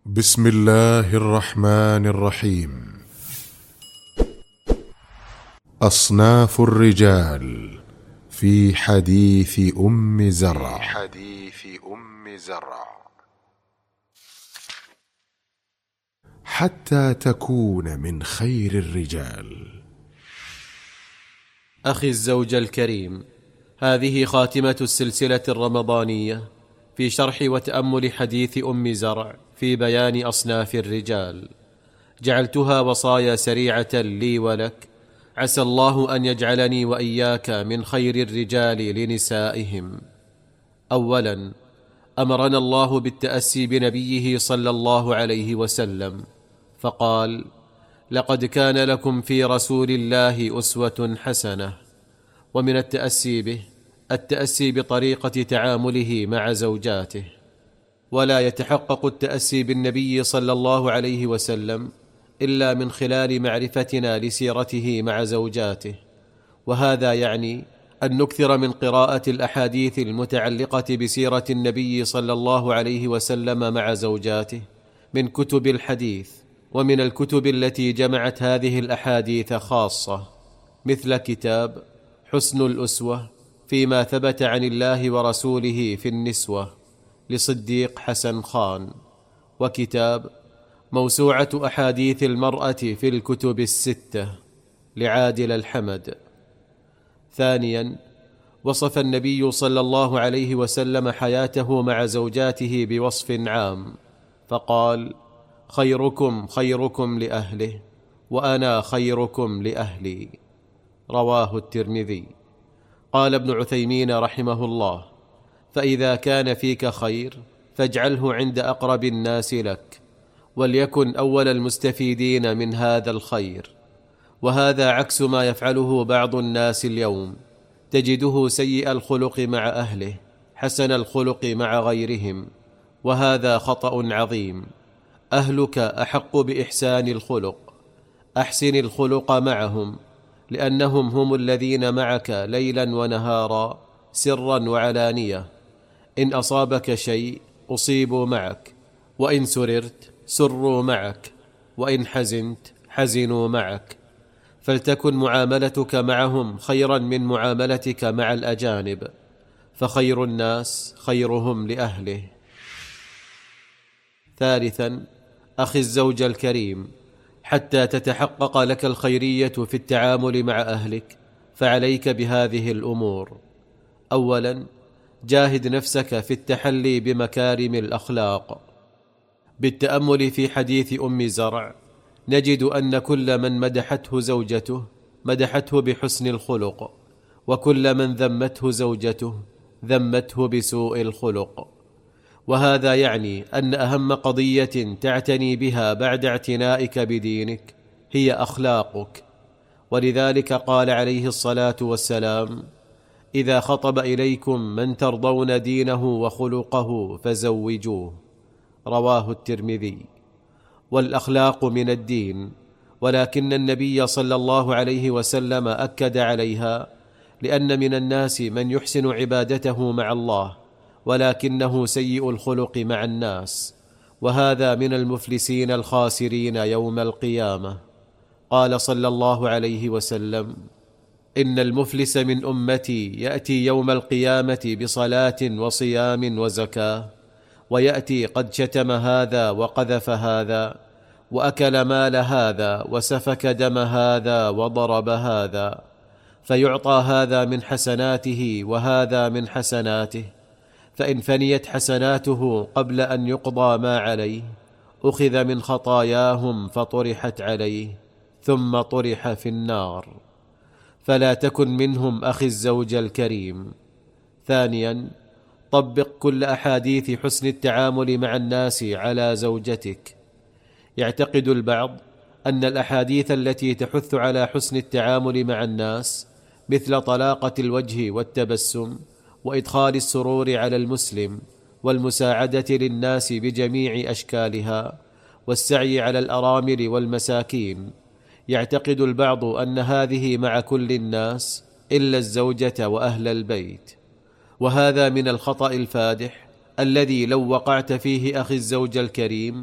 بسم الله الرحمن الرحيم. أصناف الرجال في حديث أم زرع. حتى تكون من خير الرجال. أخي الزوج الكريم، هذه خاتمة السلسلة الرمضانية في شرح وتأمل حديث أم زرع في بيان أصناف الرجال. جعلتها وصايا سريعة لي ولك، عسى الله أن يجعلني وإياك من خير الرجال لنسائهم. أولا، أمرنا الله بالتأسي بنبيه صلى الله عليه وسلم، فقال: لقد كان لكم في رسول الله أسوة حسنة. ومن التأسي به التأسي بطريقة تعامله مع زوجاته، ولا يتحقق التأسي بالنبي صلى الله عليه وسلم إلا من خلال معرفتنا لسيرته مع زوجاته، وهذا يعني أن نكثر من قراءة الأحاديث المتعلقة بسيرة النبي صلى الله عليه وسلم مع زوجاته من كتب الحديث، ومن الكتب التي جمعت هذه الأحاديث خاصة، مثل كتاب حسن الأسوة فيما ثبت عن الله ورسوله في النسوة لصديق حسن خان، وكتاب موسوعة أحاديث المرأة في الكتب الستة لعادل الحمد. ثانيا، وصف النبي صلى الله عليه وسلم حياته مع زوجاته بوصف عام، فقال: خيركم خيركم لأهله، وأنا خيركم لأهلي. رواه الترمذي. قال ابن عثيمين رحمه الله: فإذا كان فيك خير فاجعله عند أقرب الناس لك، وليكن أول المستفيدين من هذا الخير. وهذا عكس ما يفعله بعض الناس اليوم، تجده سيء الخلق مع أهله، حسن الخلق مع غيرهم، وهذا خطأ عظيم. أهلك أحق بإحسان الخلق، أحسن الخلق معهم، لأنهم هم الذين معك ليلا ونهارا، سرا وعلانية. إن أصابك شيء أصيبوا معك، وإن سررت سروا معك، وإن حزنت حزنوا معك. فلتكن معاملتك معهم خيرا من معاملتك مع الأجانب، فخير الناس خيرهم لأهله. ثالثا، أخي الزوج الكريم، حتى تتحقق لك الخيرية في التعامل مع أهلك فعليك بهذه الأمور. أولا، جاهد نفسك في التحلي بمكارم الأخلاق. بالتأمل في حديث أم زرع نجد أن كل من مدحته زوجته مدحته بحسن الخلق، وكل من ذمته زوجته ذمته بسوء الخلق. وهذا يعني أن أهم قضية تعتني بها بعد اعتنائك بدينك هي أخلاقك. ولذلك قال عليه الصلاة والسلام: إذا خطب إليكم من ترضون دينه وخلقه فزوجوه. رواه الترمذي. والأخلاق من الدين، ولكن النبي صلى الله عليه وسلم أكد عليها، لأن من الناس من يحسن عبادته مع الله ولكنه سيء الخلق مع الناس، وهذا من المفلسين الخاسرين يوم القيامة. قال صلى الله عليه وسلم: إن المفلس من أمتي يأتي يوم القيامة بصلاة وصيام وزكاة، ويأتي قد شتم هذا وقذف هذا، وأكل مال هذا وسفك دم هذا وضرب هذا، فيعطى هذا من حسناته وهذا من حسناته، فإن فنيت حسناته قبل أن يقضى ما عليه أخذ من خطاياهم فطرحت عليه، ثم طرح في النار. فلا تكن منهم أخي الزوج الكريم. ثانيا، طبق كل أحاديث حسن التعامل مع الناس على زوجتك. يعتقد البعض أن الأحاديث التي تحث على حسن التعامل مع الناس، مثل طلاقة الوجه والتبسم، وإدخال السرور على المسلم، والمساعدة للناس بجميع أشكالها، والسعي على الأرامل والمساكين، يعتقد البعض أن هذه مع كل الناس إلا الزوجة وأهل البيت، وهذا من الخطأ الفادح الذي لو وقعت فيه أخي الزوج الكريم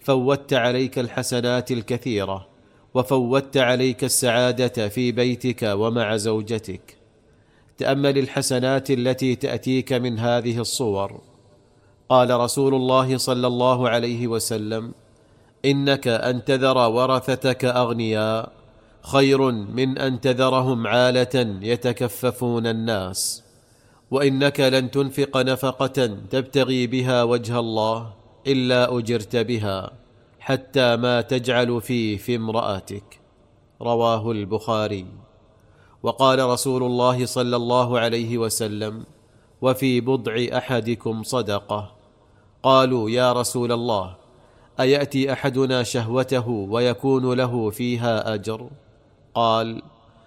فوتت عليك الحسنات الكثيرة، وفوتت عليك السعادة في بيتك ومع زوجتك. تأمل الحسنات التي تأتيك من هذه الصور. قال رسول الله صلى الله عليه وسلم: إنك أن تذر ورثتك أغنياء خير من أن تذرهم عالة يتكففون الناس. وإنك لن تنفق نفقة تبتغي بها وجه الله إلا أجرت بها، حتى ما تجعل في امرأتك. رواه البخاري. وقال رسول الله صلى الله عليه وسلم: وفي بضع أحدكم صدقة. قالوا: يا رسول الله، أيأتي أحدنا شهوته ويكون له فيها أجر؟ قال: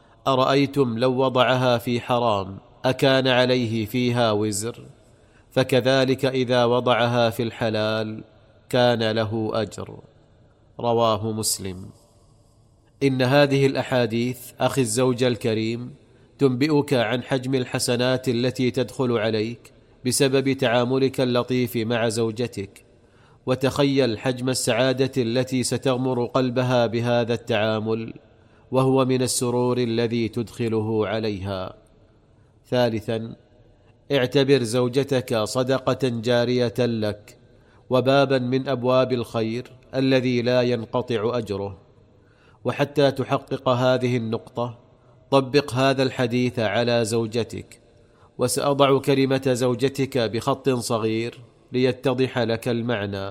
أرأيتم لو وضعها في حرام أكان عليه فيها وزر؟ فكذلك إذا وضعها في الحلال كان له أجر. رواه مسلم. إن هذه الأحاديث أخي الزوج الكريم تنبئك عن حجم الحسنات التي تدخل عليك بسبب تعاملك اللطيف مع زوجتك، وتخيل حجم السعادة التي ستغمر قلبها بهذا التعامل، وهو من السرور الذي تدخله عليها. ثالثا، اعتبر زوجتك صدقة جارية لك، وبابا من أبواب الخير الذي لا ينقطع أجره. وحتى تحقق هذه النقطة طبق هذا الحديث على زوجتك. وسأضع كلمة زوجتك بخط صغير ليتضح لك المعنى.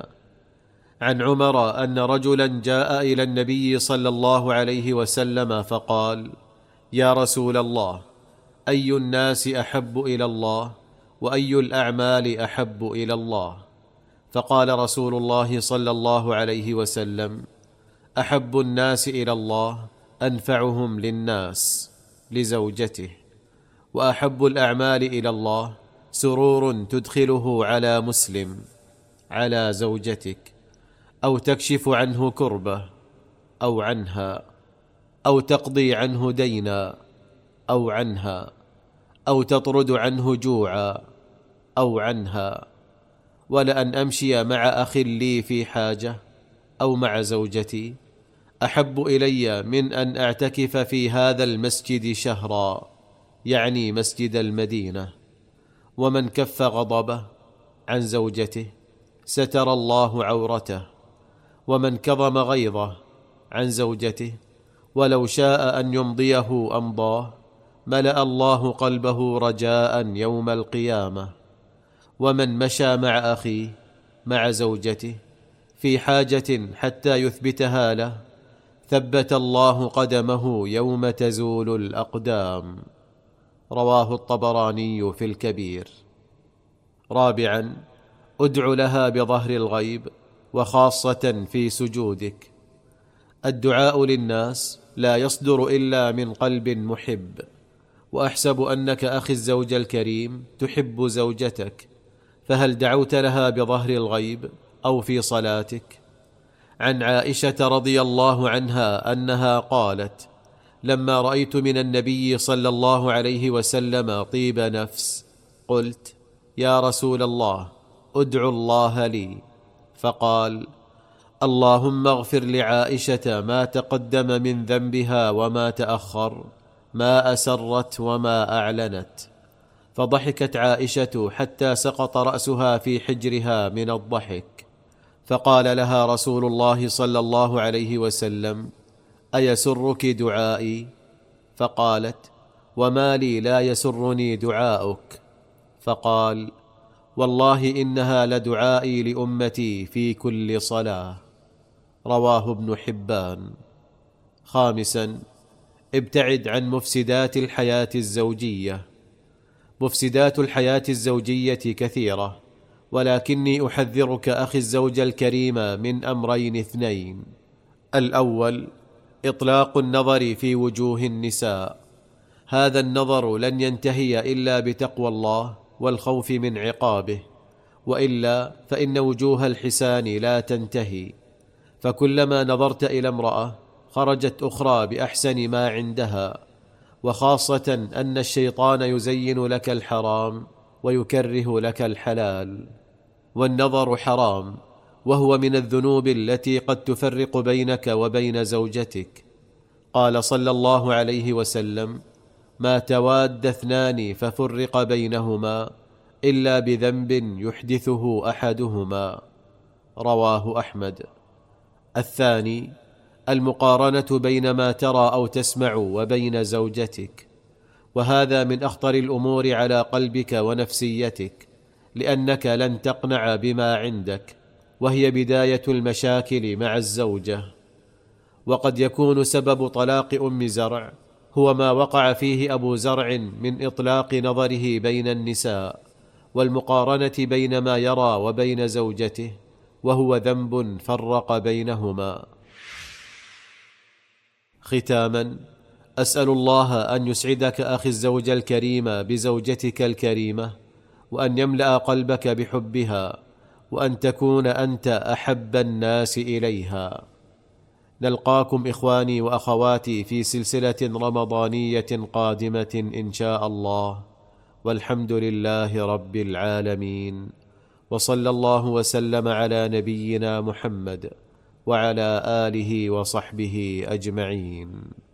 عن عمر أن رجلا جاء إلى النبي صلى الله عليه وسلم فقال: يا رسول الله، أي الناس أحب إلى الله، وأي الأعمال أحب إلى الله؟ فقال رسول الله صلى الله عليه وسلم: أحب الناس إلى الله أنفعهم للناس، لزوجته. وأحب الأعمال إلى الله سرور تدخله على مسلم، على زوجتك، أو تكشف عنه كربة، أو عنها، أو تقضي عنه دينا، أو عنها، أو تطرد عنه جوعا، أو عنها. ولأن أمشي مع أخ لي في حاجة أو مع زوجتي أحب إلي من أن أعتكف في هذا المسجد شهرا، يعني مسجد المدينة. ومن كف غضبه عن زوجته ستر الله عورته، ومن كظم غيظه عن زوجته ولو شاء أن يمضيه أمضاه، ملأ الله قلبه رجاء يوم القيامة. ومن مشى مع أخيه، مع زوجته، في حاجة حتى يثبتها له، ثبت الله قدمه يوم تزول الأقدام. رواه الطبراني في الكبير. رابعا، ادع لها بظهر الغيب، وخاصة في سجودك. الدعاء للناس لا يصدر إلا من قلب محب، وأحسب أنك أخي الزوج الكريم تحب زوجتك، فهل دعوت لها بظهر الغيب أو في صلاتك؟ عن عائشة رضي الله عنها أنها قالت: لما رأيت من النبي صلى الله عليه وسلم طيب نفس قلت: يا رسول الله، ادعو الله لي. فقال: اللهم اغفر لعائشة ما تقدم من ذنبها وما تأخر، ما أسرت وما أعلنت. فضحكت عائشة حتى سقط رأسها في حجرها من الضحك. فقال لها رسول الله صلى الله عليه وسلم: أيسرك دعائي؟ فقالت: وما لي لا يسرني دعاؤك؟ فقال: والله إنها لدعائي لأمتي في كل صلاة. رواه ابن حبان. خامسا، ابتعد عن مفسدات الحياة الزوجية. مفسدات الحياة الزوجية كثيرة، ولكني أحذرك أخي الزوج الكريم من أمرين اثنين. الأول، إطلاق النظر في وجوه النساء. هذا النظر لن ينتهي إلا بتقوى الله والخوف من عقابه، وإلا فإن وجوه الحسان لا تنتهي، فكلما نظرت إلى امرأة خرجت أخرى بأحسن ما عندها، وخاصة أن الشيطان يزين لك الحرام ويكره لك الحلال. والنظر حرام، وهو من الذنوب التي قد تفرق بينك وبين زوجتك. قال صلى الله عليه وسلم: ما تواد اثنان ففرق بينهما إلا بذنب يحدثه أحدهما. رواه أحمد. الثاني: المقارنة بين ما ترى أو تسمع وبين زوجتك، وهذا من أخطر الأمور على قلبك ونفسيتك، لأنك لن تقنع بما عندك، وهي بداية المشاكل مع الزوجة. وقد يكون سبب طلاق أم زرع هو ما وقع فيه أبو زرع من إطلاق نظره بين النساء والمقارنة بين ما يرى وبين زوجته، وهو ذنب فرق بينهما. ختاما، أسأل الله أن يسعدك أخي الزوج الكريم بزوجتك الكريمة، وأن يملأ قلبك بحبها، وأن تكون أنت أحب الناس إليها. نلقاكم إخواني وأخواتي في سلسلة رمضانية قادمة إن شاء الله، والحمد لله رب العالمين، وصلى الله وسلم على نبينا محمد وعلى آله وصحبه أجمعين.